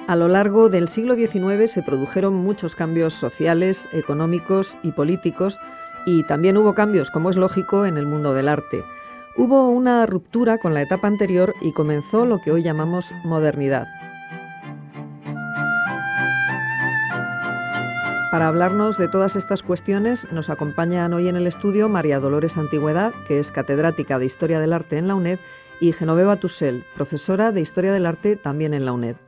A lo largo del siglo XIX se produjeron muchos cambios sociales, económicos y políticos, y también hubo cambios, como es lógico, en el mundo del arte. Hubo una ruptura con la etapa anterior y comenzó lo que hoy llamamos modernidad. Para hablarnos de todas estas cuestiones nos acompañan hoy en el estudio María Dolores Antigüedad, que es catedrática de Historia del Arte en la UNED, y Genoveva Tussell, profesora de Historia del Arte también en la UNED.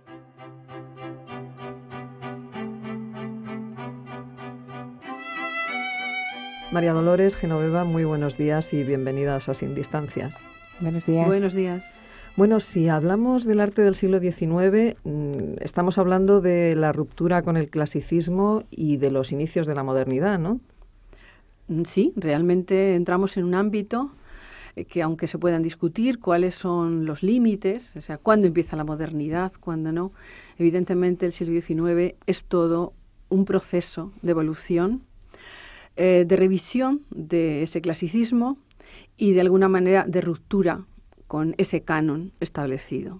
María Dolores, Genoveva, muy buenos días y bienvenidas a Sin Distancias. Buenos días. Buenos días. Bueno, si hablamos del arte del siglo XIX, estamos hablando de la ruptura con el clasicismo y de los inicios de la modernidad, ¿no? Sí, realmente entramos en un ámbito que, aunque se puedan discutir cuáles son los límites, o sea, cuándo empieza la modernidad, cuándo no, evidentemente el siglo XIX es todo un proceso de evolución, de revisión de ese clasicismo y de alguna manera de ruptura con ese canon establecido.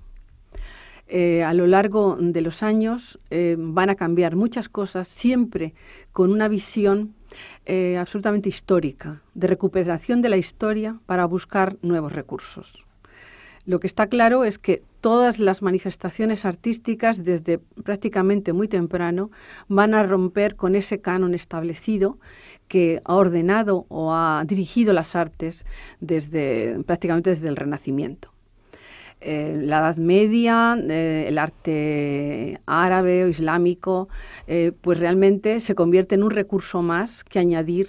A lo largo de los años van a cambiar muchas cosas, siempre con una visión absolutamente histórica, de recuperación de la historia para buscar nuevos recursos. Lo que está claro es que todas las manifestaciones artísticas, desde prácticamente muy temprano, van a romper con ese canon establecido que ha ordenado o ha dirigido las artes prácticamente desde el Renacimiento. La Edad Media, el arte árabe o islámico, pues realmente se convierte en un recurso más que añadir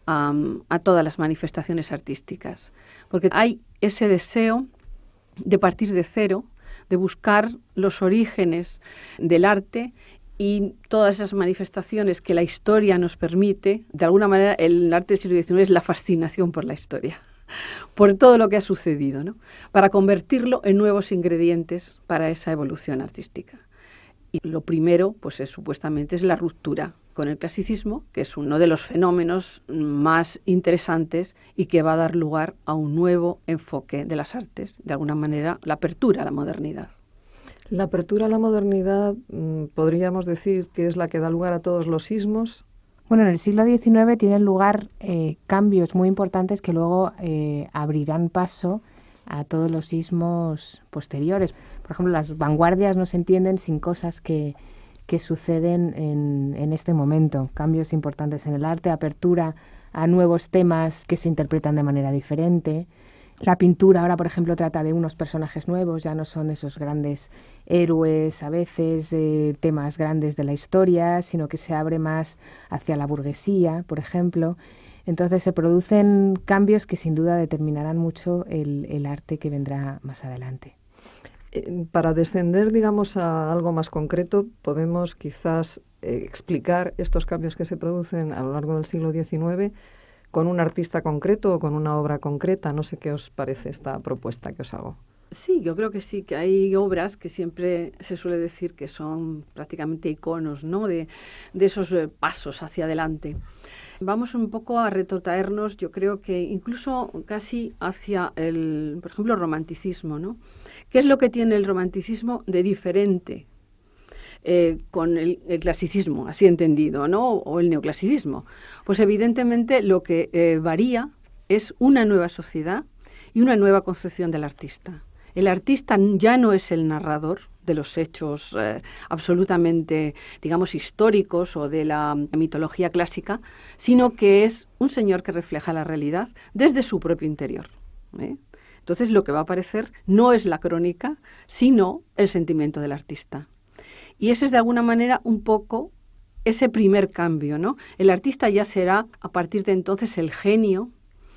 a todas las manifestaciones artísticas. Porque hay ese deseo de partir de cero, de buscar los orígenes del arte y todas esas manifestaciones que la historia nos permite. De alguna manera, el arte del siglo XIX es la fascinación por la historia, por todo lo que ha sucedido, ¿no? Para convertirlo en nuevos ingredientes para esa evolución artística. Y lo primero, pues supuestamente, es la ruptura con el clasicismo, que es uno de los fenómenos más interesantes y que va a dar lugar a un nuevo enfoque de las artes, de alguna manera la apertura a la modernidad. La apertura a la modernidad, podríamos decir que es la que da lugar a todos los ismos. Bueno, en el siglo XIX tienen lugar cambios muy importantes que luego abrirán paso a todos los ismos posteriores. Por ejemplo, las vanguardias no se entienden sin cosas que suceden en este momento. Cambios importantes en el arte, apertura a nuevos temas que se interpretan de manera diferente. La pintura ahora, por ejemplo, trata de unos personajes nuevos, ya no son esos grandes héroes, a veces temas grandes de la historia, sino que se abre más hacia la burguesía, por ejemplo. Entonces se producen cambios que sin duda determinarán mucho el arte que vendrá más adelante. Para descender, digamos, a algo más concreto, podemos quizás explicar estos cambios que se producen a lo largo del siglo XIX con un artista concreto o con una obra concreta. No sé qué os parece esta propuesta que os hago. Sí, yo creo que sí, que hay obras que siempre se suele decir que son prácticamente iconos, ¿no?, de esos pasos hacia adelante. Vamos un poco a retrotraernos, yo creo que incluso casi hacia por ejemplo, el romanticismo, ¿no? ¿Qué es lo que tiene el romanticismo de diferente con el clasicismo, así entendido, ¿no?, o el neoclasicismo? Pues evidentemente lo que varía es una nueva sociedad y una nueva concepción del artista. El artista ya no es el narrador de los hechos absolutamente, digamos, históricos o de la mitología clásica, sino que es un señor que refleja la realidad desde su propio interior, ¿eh? Entonces, lo que va a aparecer no es la crónica, sino el sentimiento del artista. Y ese es, de alguna manera, un poco ese primer cambio, ¿no? El artista ya será, a partir de entonces, el genio.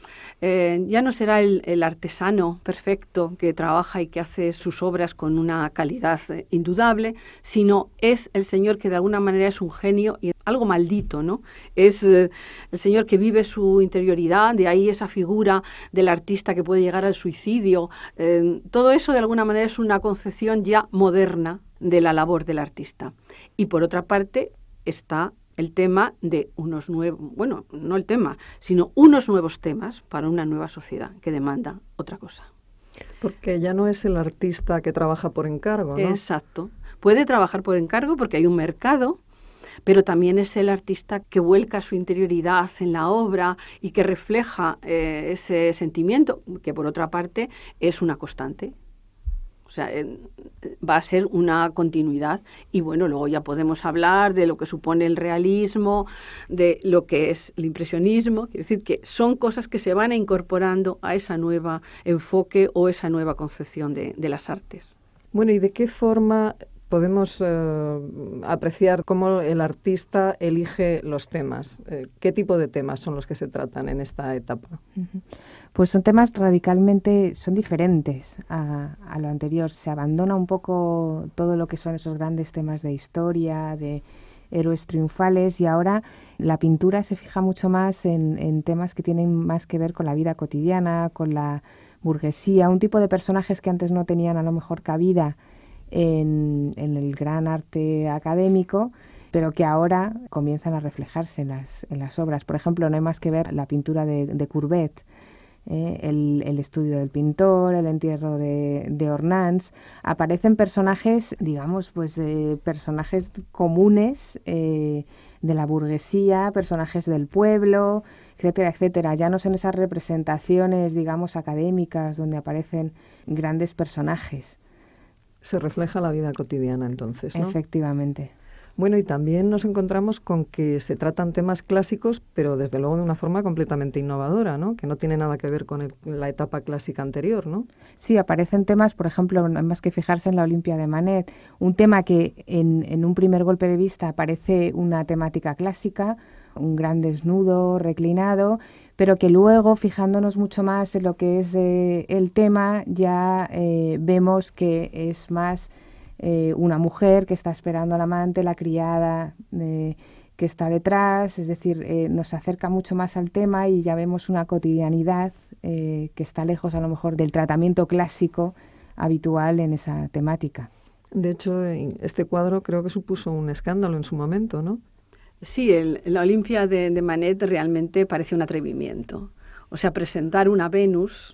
Ya no será el artesano perfecto que trabaja y que hace sus obras con una calidad indudable, sino es el señor que de alguna manera es un genio y algo maldito, ¿no? Es el señor que vive su interioridad, de ahí esa figura del artista que puede llegar al suicidio. Todo eso de alguna manera es una concepción ya moderna de la labor del artista. Y por otra parte está el tema de unos nuevos, bueno, no el tema, sino unos nuevos temas para una nueva sociedad que demanda otra cosa. Porque ya no es el artista que trabaja por encargo, ¿no? Exacto, Puede trabajar por encargo porque hay un mercado, pero también es el artista que vuelca su interioridad en la obra y que refleja ese sentimiento, que por otra parte es una constante. O sea, va a ser una continuidad. Y bueno, luego ya podemos hablar de lo que supone el realismo, de lo que es el impresionismo. Quiere decir que son cosas que se van incorporando a esa nueva enfoque o esa nueva concepción de las artes. Bueno, ¿y de qué forma podemos apreciar cómo el artista elige los temas? ¿Qué tipo de temas son los que se tratan en esta etapa? Pues son temas son diferentes a lo anterior. Se abandona un poco todo lo que son esos grandes temas de historia, de héroes triunfales, y ahora la pintura se fija mucho más en temas que tienen más que ver con la vida cotidiana, con la burguesía, un tipo de personajes que antes no tenían a lo mejor cabida en el gran arte académico, pero que ahora comienzan a reflejarse en las obras. Por ejemplo, no hay más que ver la pintura de Courbet, el estudio del pintor, el entierro de Ornans. Aparecen personajes, digamos, pues personajes comunes de la burguesía, personajes del pueblo, etcétera, etcétera. Ya no son esas representaciones, digamos, académicas donde aparecen grandes personajes. Se refleja la vida cotidiana entonces, ¿no? Efectivamente. Bueno, y también nos encontramos con que se tratan temas clásicos, pero desde luego de una forma completamente innovadora, ¿no? Que no tiene nada que ver con la etapa clásica anterior, ¿no? Sí, aparecen temas, por ejemplo, no hay más que fijarse en la Olimpia de Manet, un tema que en un primer golpe de vista parece una temática clásica, un gran desnudo reclinado, pero que luego, fijándonos mucho más en lo que es el tema, ya vemos que es más una mujer que está esperando al amante, la criada que está detrás, es decir, nos acerca mucho más al tema y ya vemos una cotidianidad que está lejos a lo mejor del tratamiento clásico habitual en esa temática. De hecho, este cuadro creo que supuso un escándalo en su momento, ¿no? Sí, la Olimpia de Manet realmente parece un atrevimiento. O sea, presentar una Venus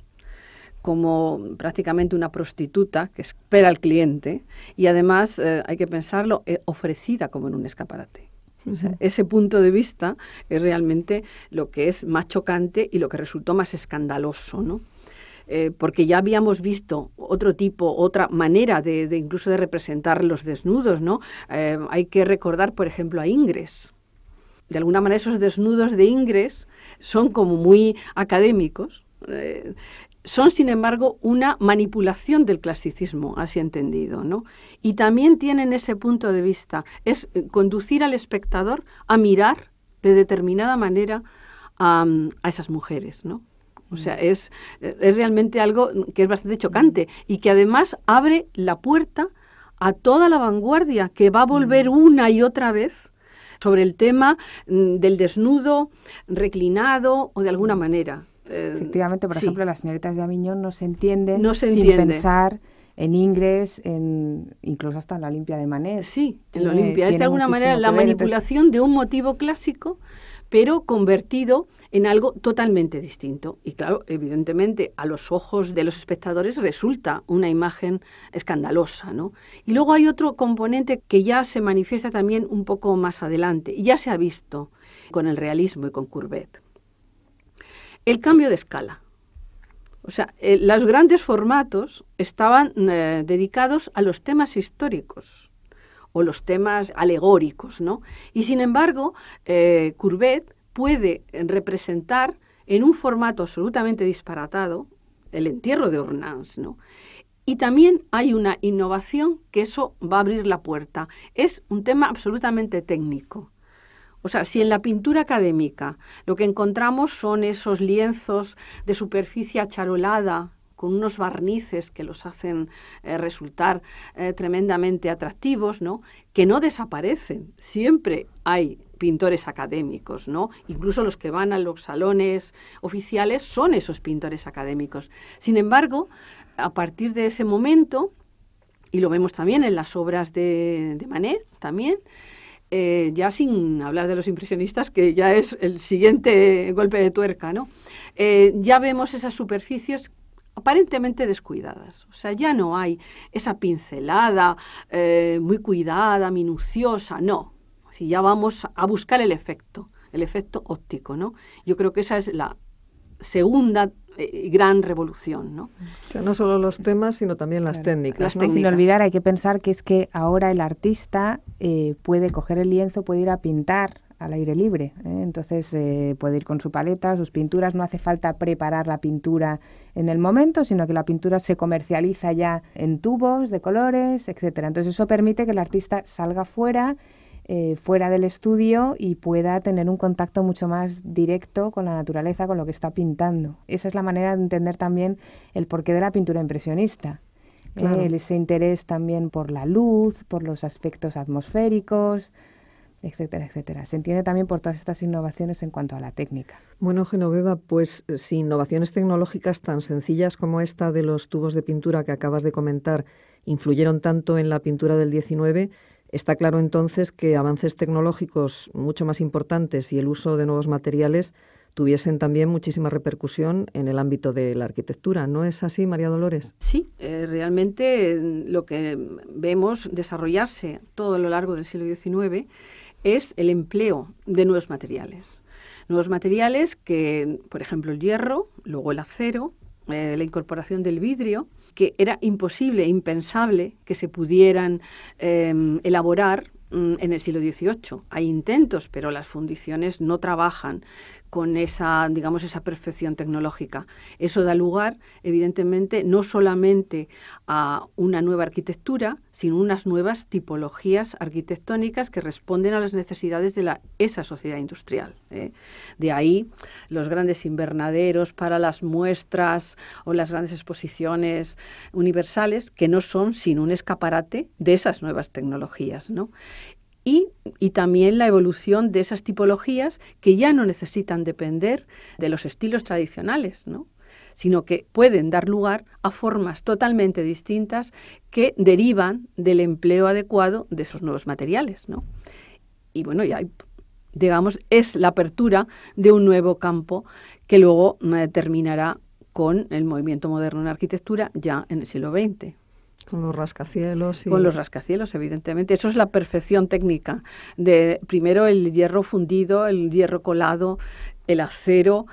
como prácticamente una prostituta que espera al cliente y además, hay que pensarlo, ofrecida como en un escaparate. O sea, ese punto de vista es realmente lo que es más chocante y lo que resultó más escandaloso, ¿no? Porque ya habíamos visto otra manera de incluso de representar los desnudos, ¿no? Hay que recordar, por ejemplo, a Ingres. De alguna manera esos desnudos de Ingres son como muy académicos, son sin embargo una manipulación del clasicismo, así entendido, ¿no? Y también tienen ese punto de vista, es conducir al espectador a mirar de determinada manera a esas mujeres, ¿no? O sea, es realmente algo que es bastante chocante y que además abre la puerta a toda la vanguardia que va a volver una y otra vez sobre el tema del desnudo reclinado o de alguna manera. Efectivamente, por ejemplo, las señoritas de Aviñón no se entienden sin entiende. Pensar en Ingres, incluso hasta en la Olimpia de Manet. Sí, en la Olimpia. Es de alguna manera la manipulación de un motivo clásico, pero convertido en algo totalmente distinto. Y claro, evidentemente, a los ojos de los espectadores resulta una imagen escandalosa, ¿no? Y luego hay otro componente que ya se manifiesta también un poco más adelante, y ya se ha visto con el realismo y con Courbet. El cambio de escala. O sea, los grandes formatos estaban dedicados a los temas históricos o los temas alegóricos, ¿no? Y sin embargo, Courbet puede representar en un formato absolutamente disparatado el entierro de Ornans, ¿no? Y también hay una innovación que eso va a abrir la puerta. Es un tema absolutamente técnico. O sea, si en la pintura académica lo que encontramos son esos lienzos de superficie acharolada con unos barnices que los hacen resultar tremendamente atractivos, ¿no? Que no desaparecen. Siempre hay pintores académicos, ¿no? Incluso los que van a los salones oficiales son esos pintores académicos. Sin embargo, a partir de ese momento, y lo vemos también en las obras de Manet también, ya sin hablar de los impresionistas, que ya es el siguiente golpe de tuerca, ¿no? Ya vemos esas superficies aparentemente descuidadas. O sea, ya no hay esa pincelada muy cuidada, minuciosa, no. Si ya vamos a buscar el efecto óptico, ¿no? Yo creo que esa es la segunda gran revolución, ¿no? O sea, no solo los temas, sino también las técnicas, ¿no? Sin olvidar, hay que pensar que es que ahora el artista puede coger el lienzo, puede ir a pintar al aire libre, ¿eh? Entonces puede ir con su paleta, sus pinturas, no hace falta preparar la pintura en el momento, sino que la pintura se comercializa ya en tubos de colores, etcétera. Entonces eso permite que el artista salga fuera del estudio y pueda tener un contacto mucho más directo con la naturaleza, con lo que está pintando. Esa es la manera de entender también el porqué de la pintura impresionista. Claro. Ese interés también por la luz, por los aspectos atmosféricos, etcétera, etcétera. Se entiende también por todas estas innovaciones en cuanto a la técnica. Bueno, Genoveva, pues si innovaciones tecnológicas tan sencillas como esta de los tubos de pintura que acabas de comentar influyeron tanto en la pintura del 19, está claro entonces que avances tecnológicos mucho más importantes y el uso de nuevos materiales tuviesen también muchísima repercusión en el ámbito de la arquitectura. ¿No es así, María Dolores? Sí, realmente lo que vemos desarrollarse todo a lo largo del siglo XIX es el empleo de nuevos materiales. Nuevos materiales que, por ejemplo, el hierro, luego el acero, la incorporación del vidrio, que era imposible, impensable que se pudieran elaborar en el siglo XVIII. Hay intentos, pero las fundiciones no trabajan con esa, digamos, esa perfección tecnológica. Eso da lugar, evidentemente, no solamente a una nueva arquitectura, sino unas nuevas tipologías arquitectónicas que responden a las necesidades de esa sociedad industrial. De ahí los grandes invernaderos para las muestras o las grandes exposiciones universales, que no son sino un escaparate de esas nuevas tecnologías, ¿no? Y también la evolución de esas tipologías que ya no necesitan depender de los estilos tradicionales, ¿no? Sino que pueden dar lugar a formas totalmente distintas que derivan del empleo adecuado de esos nuevos materiales, ¿no? Y bueno, ya digamos, es la apertura de un nuevo campo que luego terminará con el movimiento moderno en arquitectura ya en el siglo XX. Con los rascacielos. Con los rascacielos, evidentemente. Eso es la perfección técnica. De primero el hierro fundido, el hierro colado, el acero,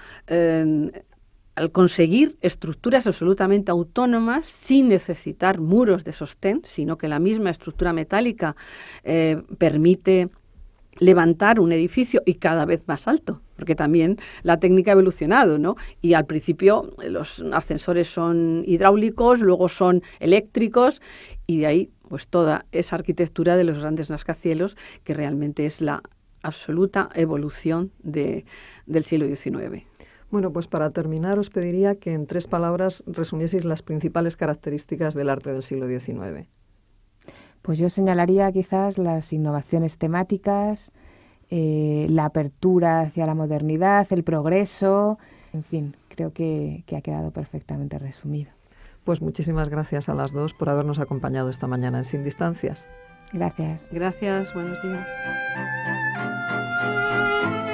al conseguir estructuras absolutamente autónomas sin necesitar muros de sostén, sino que la misma estructura metálica permite levantar un edificio y cada vez más alto, porque también la técnica ha evolucionado, ¿no? Y al principio los ascensores son hidráulicos, luego son eléctricos, y de ahí pues toda esa arquitectura de los grandes rascacielos que realmente es la absoluta evolución del siglo XIX. Bueno, pues para terminar os pediría que en 3 palabras resumieseis las principales características del arte del siglo XIX. Pues yo señalaría quizás las innovaciones temáticas, la apertura hacia la modernidad, el progreso, en fin, creo que ha quedado perfectamente resumido. Pues muchísimas gracias a las dos por habernos acompañado esta mañana en Sin Distancias. Gracias. Gracias, buenos días.